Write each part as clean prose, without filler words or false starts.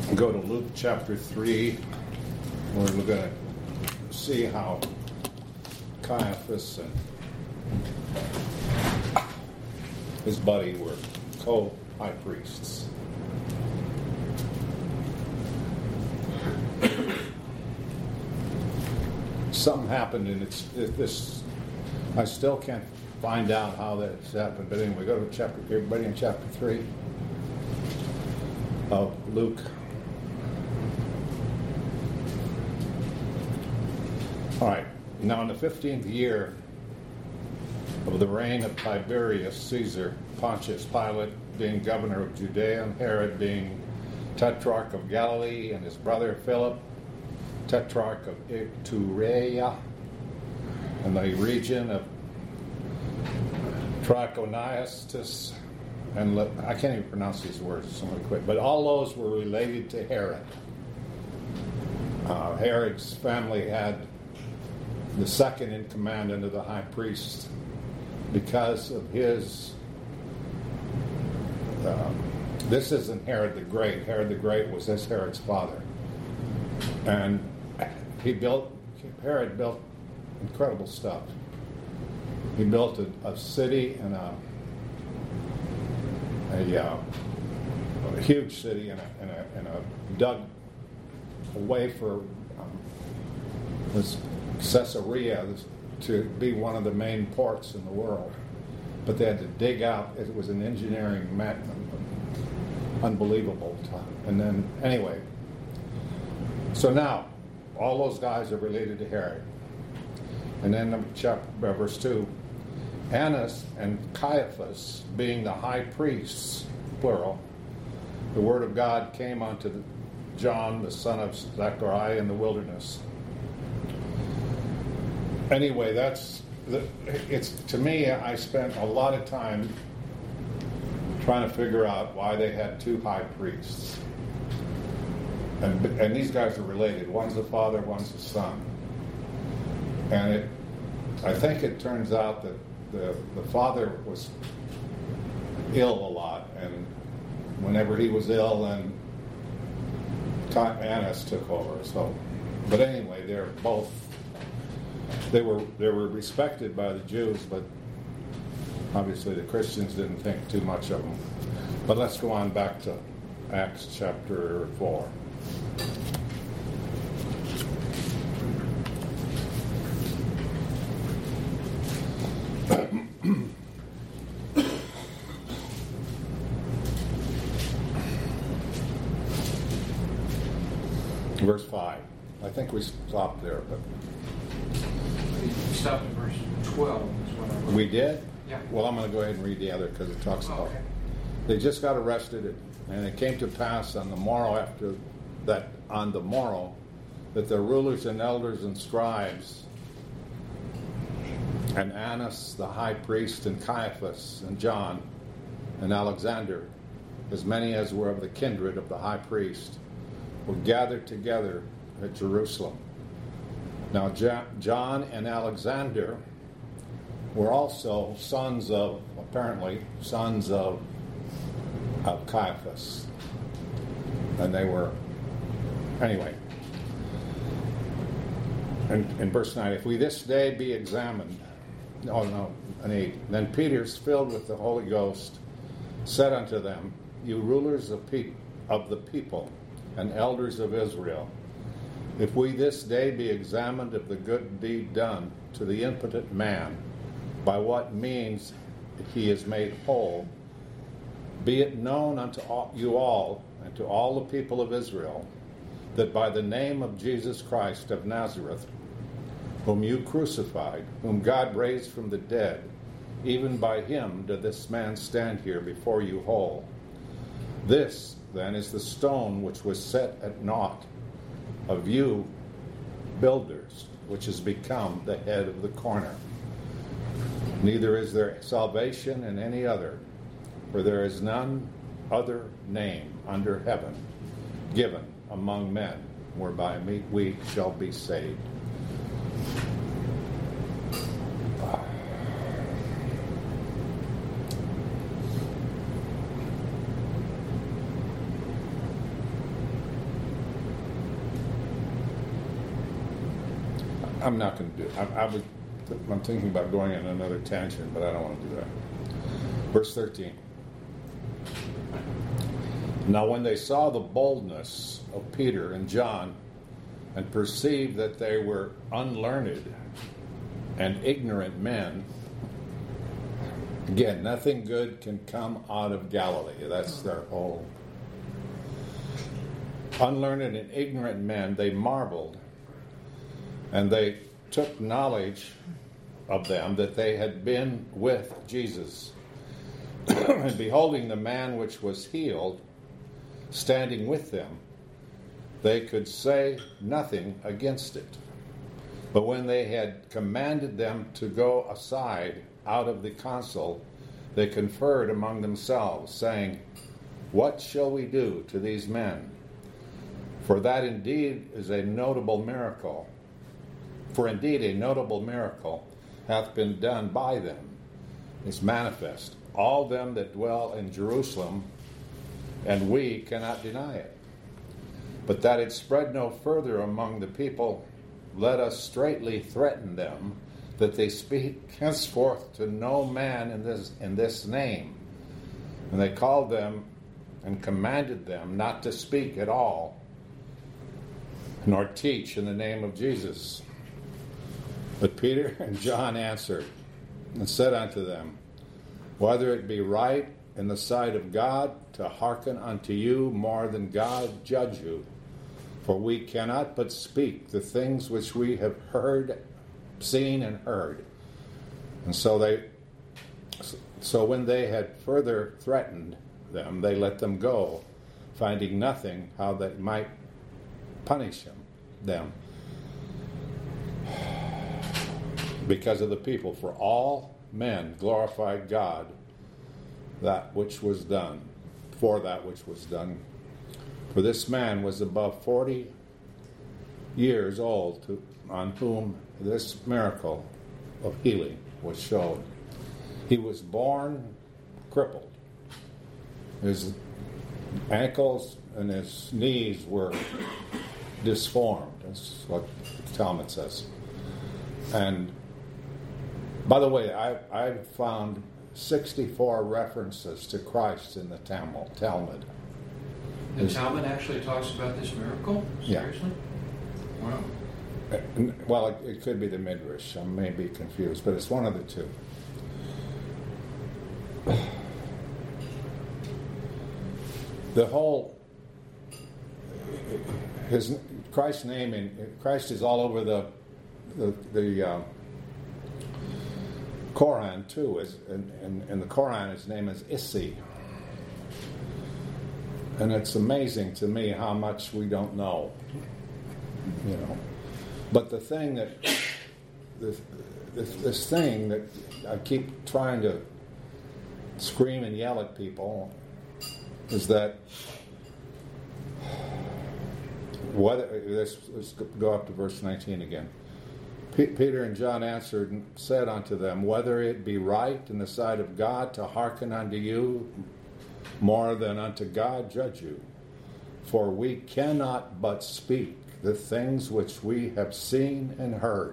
Go to Luke chapter 3, where we're going to see how Caiaphas and his buddy were co-high priests. Something happened, and this. I still can't find out how that's happened. But anyway, go to everybody in chapter 3 of Luke. All right. Now, in the 15th year of the reign of Tiberius Caesar, Pontius Pilate being governor of Judea, and Herod being tetrarch of Galilee, and his brother Philip, tetrarch of Iturea, and the region of Trachonitis, and I can't even pronounce these words, so I'm going to quit. But all those were related to Herod. Herod's family had the second in command under the high priest because of his. This isn't Herod the Great. Herod the Great was this Herod's father, and Herod built incredible stuff. He built a city and a huge city and a dug a way for this Caesarea to be one of the main ports in the world. But they had to dig out. It was an engineering unbelievable time. And then, anyway, so now all those guys are related to Herod. And then verse 2, Annas and Caiaphas, being the high priests, plural, the word of God came unto John, the son of Zechariah, in the wilderness. Anyway, it's to me, I spent a lot of time trying to figure out why they had two high priests. And these guys are related. One's the father, one's the son. And I think it turns out that the father was ill a lot, and whenever he was ill, then Annas took over. So, but anyway, they were respected by the Jews, but obviously the Christians didn't think too much of them. But let's go on back to Acts chapter 4. Verse 5. I think we stopped there, but we stopped at verse 12. Is what I wrote. We did? Yeah. Well, I'm going to go ahead and read the other because it talks about they just got arrested, and it came to pass on the morrow that the rulers and elders and scribes and Annas the high priest and Caiaphas and John and Alexander, as many as were of the kindred of the high priest, were gathered together at Jerusalem. Now John and Alexander were also sons of Caiaphas. And they were, anyway. In verse 9, if we this day be examined, an 8, then Peter, filled with the Holy Ghost, said unto them, you rulers of the people and elders of Israel, if we this day be examined of the good deed done to the impotent man, by what means he is made whole, be it known unto you all and to all the people of Israel, that by the name of Jesus Christ of Nazareth, whom you crucified, whom God raised from the dead, even by him did this man stand here before you whole. This, then, is the stone which was set at naught of you builders, which has become the head of the corner. Neither is there salvation in any other, for there is none other name under heaven given among men whereby we shall be saved. I'm not going to do it. I'm thinking about going on another tangent, but I don't want to do that. Verse 13. Now when they saw the boldness of Peter and John and perceived that they were unlearned and ignorant men, again, nothing good can come out of Galilee. That's their whole. Unlearned and ignorant men, they marveled, and they took knowledge of them that they had been with Jesus. And beholding the man which was healed, standing with them, they could say nothing against it. But when they had commanded them to go aside out of the council, they conferred among themselves, saying, What shall we do to these men? For that indeed is a notable miracle. For indeed a notable miracle hath been done by them, is manifest. All them that dwell in Jerusalem, and we cannot deny it. But that it spread no further among the people, let us straitly threaten them, that they speak henceforth to no man in this name. And they called them and commanded them not to speak at all, nor teach in the name of Jesus. But Peter and John answered and said unto them, Whether it be right in the sight of God to hearken unto you more than God judge you, for we cannot but speak the things which we have heard, seen, and heard. And so when they had further threatened them, they let them go, finding nothing how they might punish them because of the people. For all men glorified God that which was done, for that which was done. For this man was above 40 years old, on whom this miracle of healing was shown. He was born crippled. His ankles and his knees were disformed. That's what the Talmud says. And by the way, I've found 64 references to Christ in the Talmud. The Talmud actually talks about this miracle? Seriously? Yeah. Wow. Well, it could be the Midrash. I may be confused, but it's one of the two. The whole Christ's name Christ is all over the Quran too. In the Quran, his name is Issi. And it's amazing to me how much we don't know, you know. But the thing that, this thing that I keep trying to scream and yell at people is that let's go up to verse 19 again. Peter and John answered and said unto them, Whether it be right in the sight of God to hearken unto you more than unto God judge you. For we cannot but speak the things which we have seen and heard.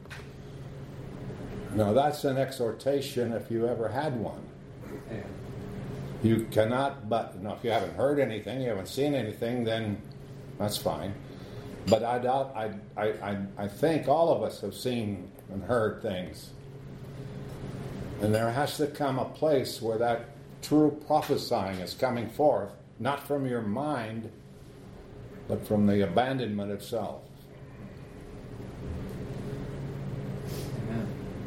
Now that's an exhortation if you ever had one. Yeah. You cannot but, if you haven't heard anything, you haven't seen anything, then that's fine. But I think all of us have seen and heard things. And there has to come a place where that true prophesying is coming forth, not from your mind, but from the abandonment itself. Amen.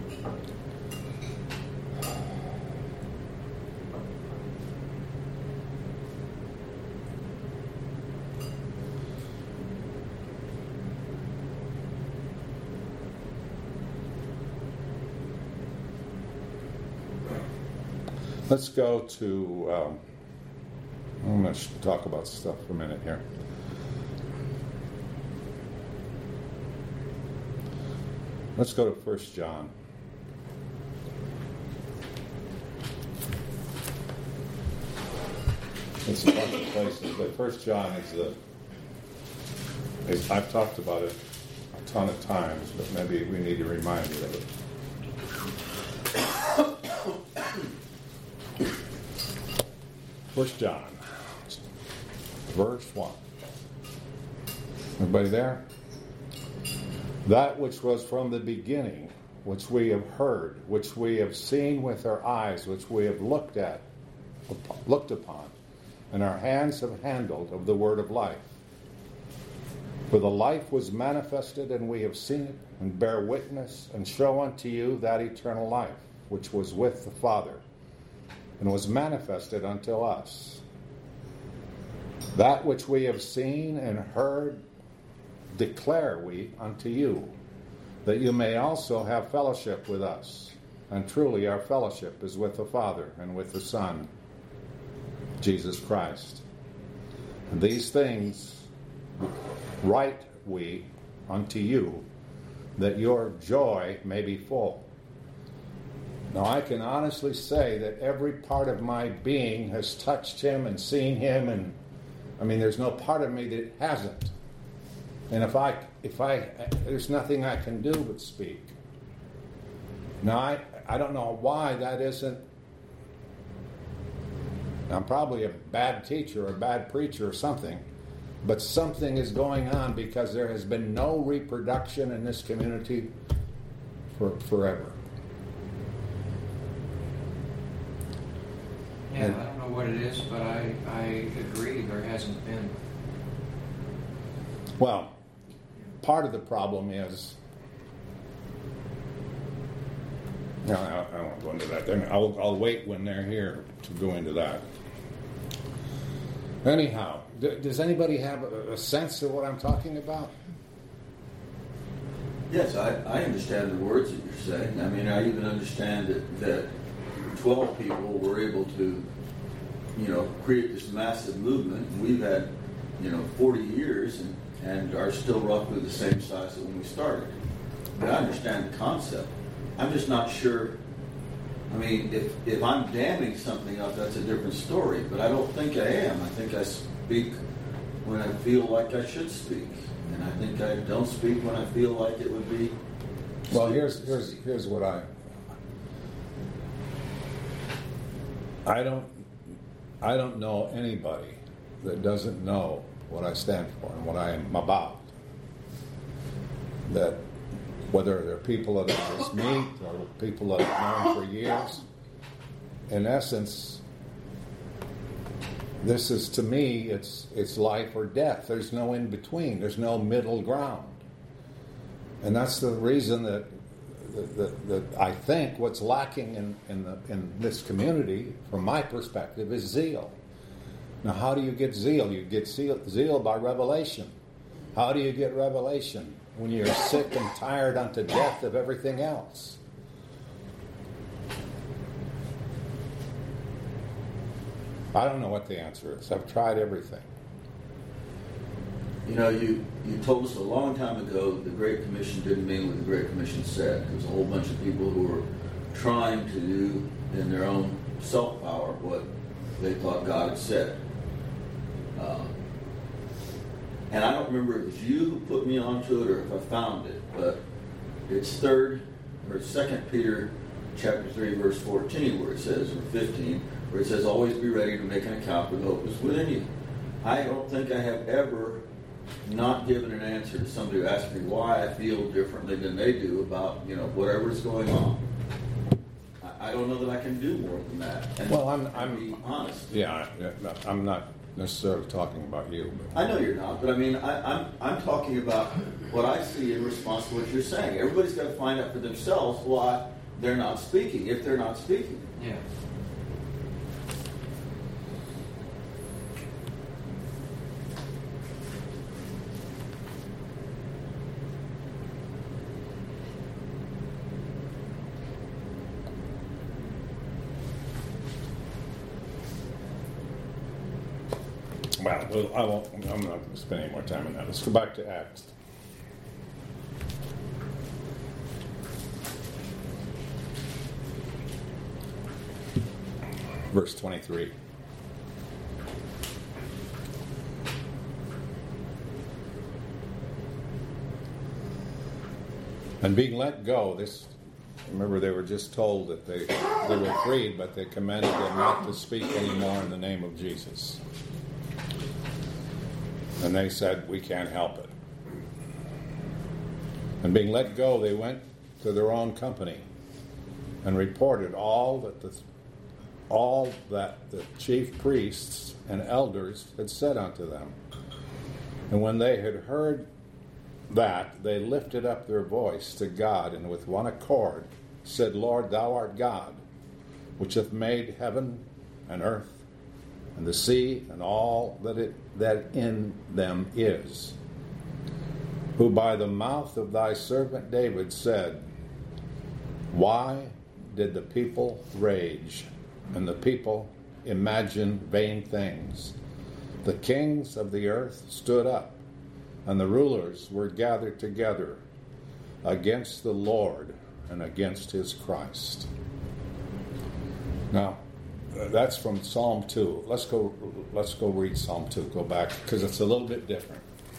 Let's go to, I'm going to talk about stuff for a minute here. Let's go to 1 John. It's a bunch of places, but 1 John is I've talked about it ton of times, but maybe we need to remind you of it. First John, verse 1. Everybody there? That which was from the beginning, which we have heard, which we have seen with our eyes, which we have looked upon, and our hands have handled of the word of life. For the life was manifested, and we have seen it, and bear witness, and show unto you that eternal life, which was with the Father, and was manifested unto us. That which we have seen and heard declare we unto you, that you may also have fellowship with us. And truly our fellowship is with the Father and with the Son, Jesus Christ. And these things write we unto you, that your joy may be full. Now I can honestly say that every part of my being has touched him and seen him, and there's no part of me that hasn't. And if I there's nothing I can do but speak. Now I don't know why that isn't. I'm probably a bad teacher or a bad preacher or something, but something is going on because there has been no reproduction in this community for forever. Yeah, I don't know what it is, but I agree there hasn't been. Well, part of the problem is, no, I won't go into that. I'll wait when they're here to go into that. Anyhow, does anybody have a sense of what I'm talking about? Yes, I understand the words that you're saying. I even understand that 12 people were able to, create this massive movement. We've had, 40 years and are still roughly the same size as when we started. But I understand the concept. I'm just not sure. If I'm damming something up, that's a different story. But I don't think I am. I think I speak when I feel like I should speak. And I think I don't speak when I feel like it would be. Well, here's what I don't know anybody that doesn't know what I stand for and what I am about. That whether they're people that I just meet or people that I've known for years, in essence, this is, to me, it's life or death. There's no in between. There's no middle ground. And that's the reason that I think what's lacking in this community, from my perspective, is zeal. Now, how do you get zeal? You get zeal by revelation. How do you get revelation? When you're sick and tired unto death of everything else. I don't know what the answer is. I've tried everything. You told us a long time ago that the Great Commission didn't mean what the Great Commission said. There was a whole bunch of people who were trying to do in their own self-power what they thought God had said. And I don't remember if it was you who put me onto it or if I found it, but it's 2 Peter chapter 3, verse 14, where it says, or 15, where it says, always be ready to make an account for the hope that's within you. I don't think I have ever not given an answer to somebody who asks me why I feel differently than they do about, whatever's going on. I don't know that I can do more than that. And well, I'm be honest. Yeah, I'm not necessarily talking about you. But. I know you're not, but I'm talking about what I see in response to what you're saying. Everybody's got to find out for themselves why they're not speaking, if they're not speaking. Yeah. Well, I won't. I'm not going to spend any more time on that. Let's go back to Acts. Verse 23. And being let go, remember they were just told that they were freed, but they commanded them not to speak anymore in the name of Jesus. And they said, we can't help it. And being let go, they went to their own company and reported all that the chief priests and elders had said unto them. And when they had heard that, they lifted up their voice to God, and with one accord said, Lord, thou art God, which hath made heaven and earth and the sea and all that in them is, who by the mouth of thy servant David said, why did the people rage and the people imagine vain things? The kings of the earth stood up, and the rulers were gathered together against the Lord and against his Christ. Now, that's from Psalm 2. Let's go read Psalm 2. Go back, because it's a little bit different.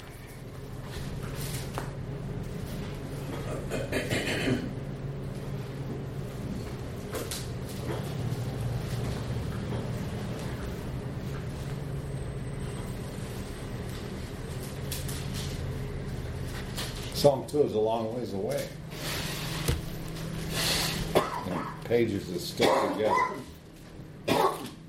Psalm 2 is a long ways away. And pages that stick together.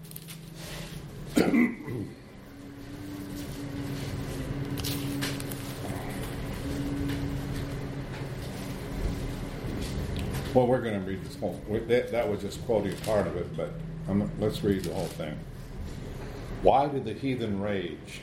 Well, we're going to read this whole. That was just quoting part of it, but let's read the whole thing. Why did the heathen rage?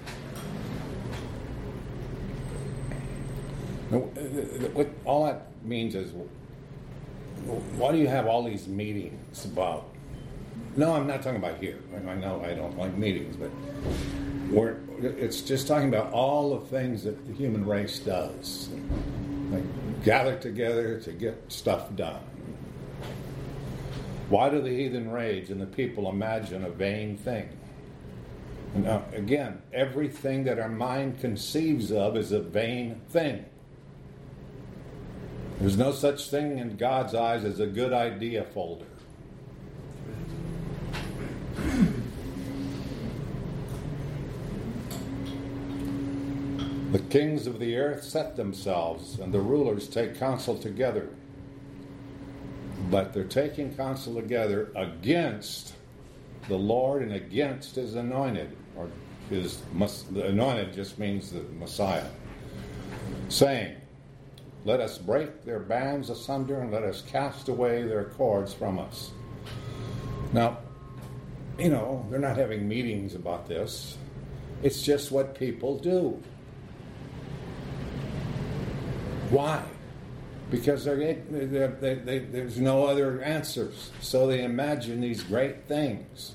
What all that means is, why do you have all these meetings about? No, I'm not talking about here. I know I don't like meetings, but it's just talking about all the things that the human race does. Like gather together to get stuff done. Why do the heathen rage and the people imagine a vain thing? Now, again, everything that our mind conceives of is a vain thing. There's no such thing in God's eyes as a good idea folder. The kings of the earth set themselves, and the rulers take counsel together. But they're taking counsel together against the Lord and against his anointed. Or the anointed just means the Messiah. Saying, let us break their bands asunder and let us cast away their cords from us. Now, they're not having meetings about this. It's just what people do. Why? Because there's no other answers. So they imagine these great things.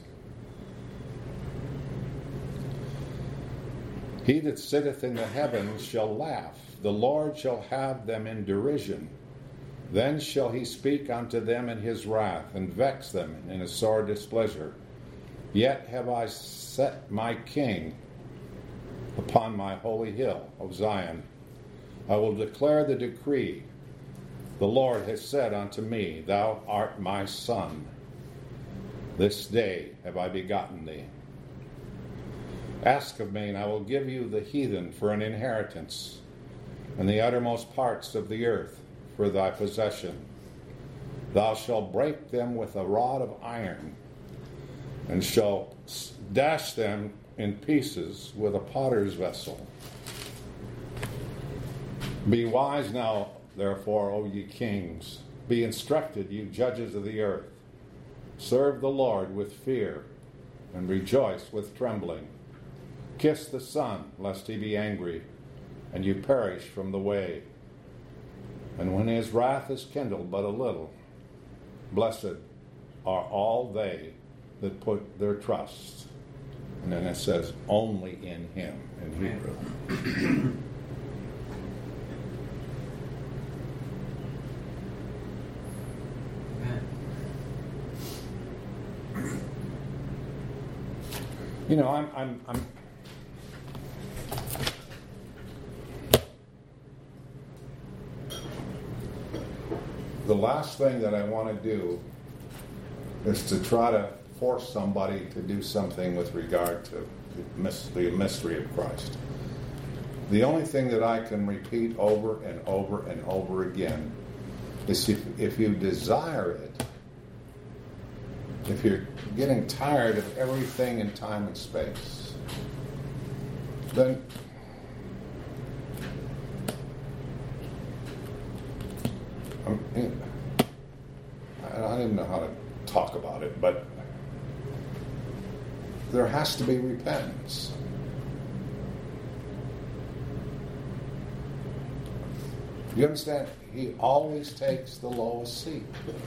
He that sitteth in the heavens shall laugh. The Lord shall have them in derision. Then shall he speak unto them in his wrath, and vex them in his sore displeasure. Yet have I set my king upon my holy hill of Zion. I will declare the decree. The Lord has said unto me, Thou art my son. This day have I begotten thee. Ask of me, and I will give you the heathen for an inheritance, and the uttermost parts of the earth for thy possession. Thou shalt break them with a rod of iron, and shalt dash them in pieces with a potter's vessel. Be wise now, therefore, O ye kings. Be instructed, ye judges of the earth. Serve the Lord with fear, and rejoice with trembling. Kiss the Son, lest he be angry, and you perish from the way. And when his wrath is kindled but a little, blessed are all they that put their trust. And then it says, only in him, in Hebrew. I'm last thing that I want to do is to try to force somebody to do something with regard to the mystery of Christ. The only thing that I can repeat over and over and over again is if you desire it, if you're getting tired of everything in time and space, then I don't even know how to talk about it, but there has to be repentance. You understand? He always takes the lowest seat.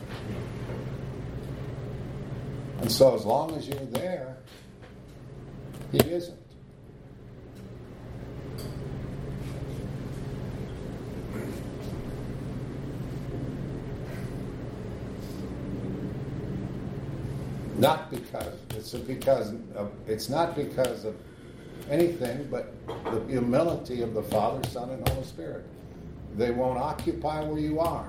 And so as long as you're there, he isn't. It's not because of anything but the humility of the Father, Son, and Holy Spirit. They won't occupy where you are.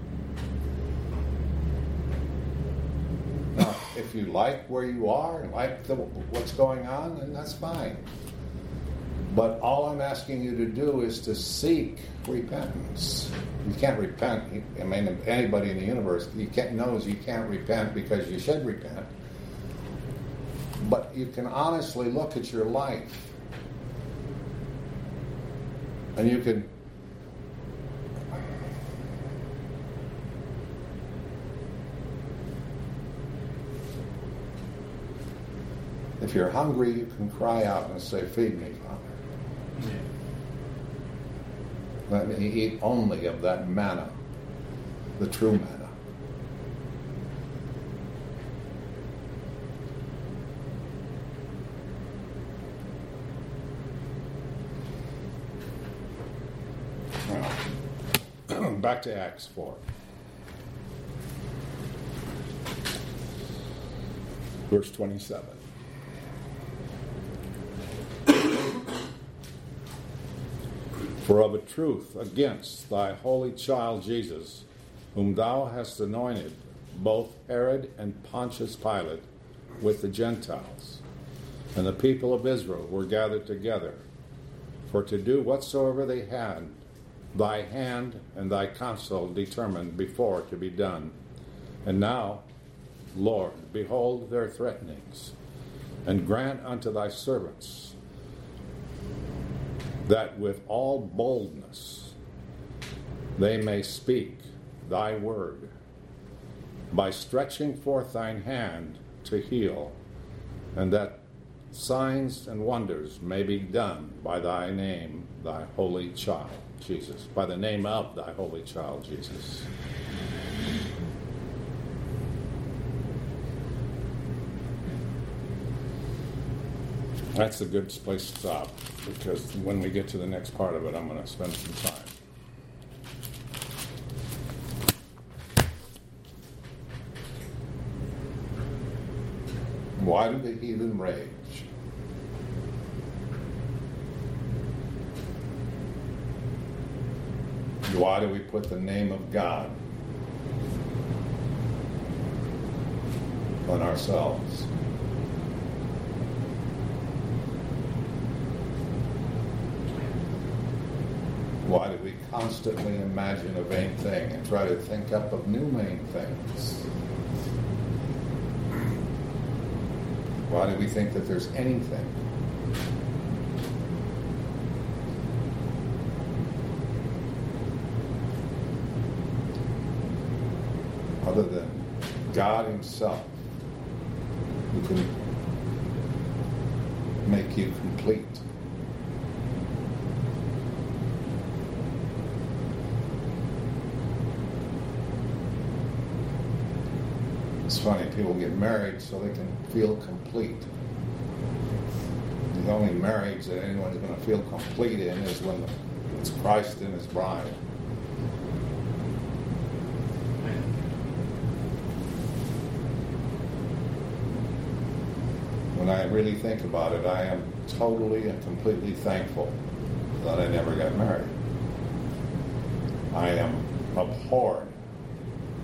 Now, if you like where you are and like what's going on, then that's fine. But all I'm asking you to do is to seek repentance. You can't repent. I mean, anybody in the universe knows you can't repent because you should repent. But you can honestly look at your life and you can if you're hungry, you can cry out and say, "Feed me, Father." Let me eat only of that manna, the true manna. Now, back to Acts 4. Verse 27. For of a truth against thy holy child Jesus, whom thou hast anointed, both Herod and Pontius Pilate with the Gentiles, and the people of Israel were gathered together, for to do whatsoever they had, thy hand and thy counsel determined before to be done. And now, Lord, behold their threatenings, and grant unto thy servants that with all boldness they may speak thy word, by stretching forth thine hand to heal, and that signs and wonders may be done by thy name, thy holy child, Jesus, by the name of thy holy child, Jesus. That's a good place to stop, because when we get to the next part of it, I'm going to spend some time. Why do the heathen rage? Why do we put the name of God on ourselves? Why do we constantly imagine a vain thing and try to think up of new vain things? Why do we think that there's anything? Other than God himself, who can make you complete. It's funny, people get married so they can feel complete. The only marriage that anyone's going to feel complete in is when it's Christ and his bride. When I really think about it, I am totally and completely thankful that I never got married. I am abhorred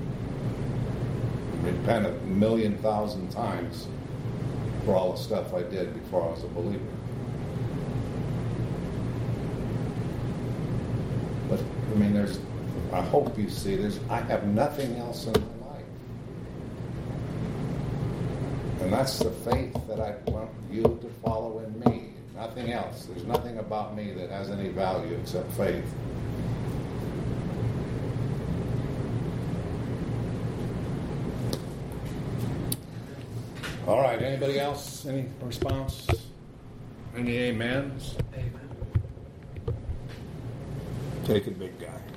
repent 1,000,000 times for all the stuff I did before I was a believer. But, I mean, I hope you see, I have nothing else in my life. And that's the faith that I want you to follow in me. Nothing else. There's nothing about me that has any value except faith. All right, anybody else? Any response? Any amens? Amen. Take it, big guy.